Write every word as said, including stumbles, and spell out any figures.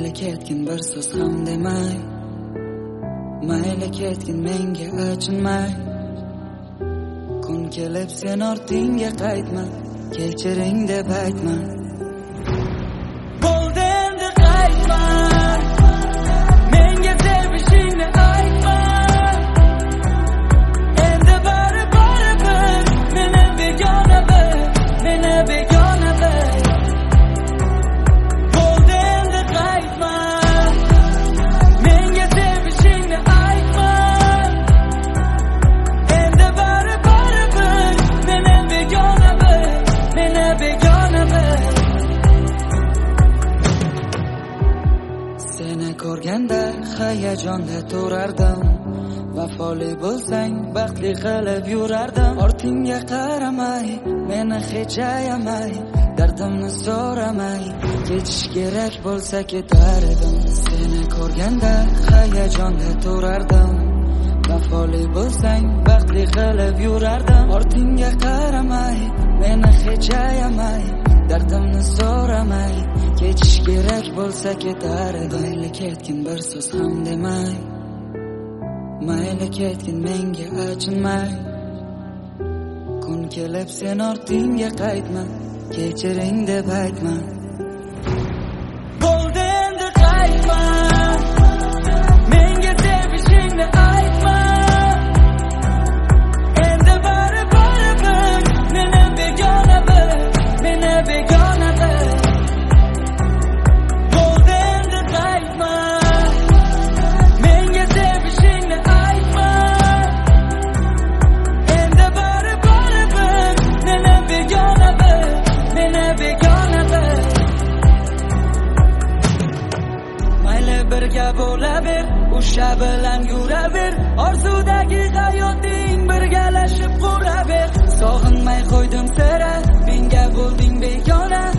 mayli ketgin bir so'z ham demay, mayli ketgin menga achinmay. Kun kelib sen ortingga qaytma, kechiring deb aytma. Bo'ldi endi qaytma, menga sevishingni aytma. Endi bari bari bir, meni begona bil, meni begona bil. Bo'ldi endi qaytma, menga sevishingni aytma. Endi bari bari bir, meni begona bil, meni begona bil. Seni ko'rganda hayajonda turardim, vafoli bo'lsang baxtli qilib yurardim. Ortingga qaramay, meni hech ayamay, dardimni so'ramay, ketish kerak bo'lsa ketar edim. Seni ko'rganda hayajonda turardim, vafoli bo'lsang baxtli qilib yurardim. Ortingga qaramay, meni hech ayamay, dardimni so'ramay, ketish kerak bo'lsa ketar edim. Mayli ketgin bir so'z ham demay, mayli ketgin menga achinmay. Kun kelib sen ortingga qaytma, kechiring deb aytma. Bo'ldi endi qaytma, menga sevishingni aytma. Endi bari bari bir, meni begona bil, meni begona bil. Bo'ldi endi qaytma, menga sevishingni aytma. Endi bari bari bir, meni begona bil, meni begona bil. Mayli birga bo'laver, o'sha bilan yuraver. Orzudagi hayoting birgalashib quraver. Sog'inmay qo'ydim sira, menga bo'lding begona.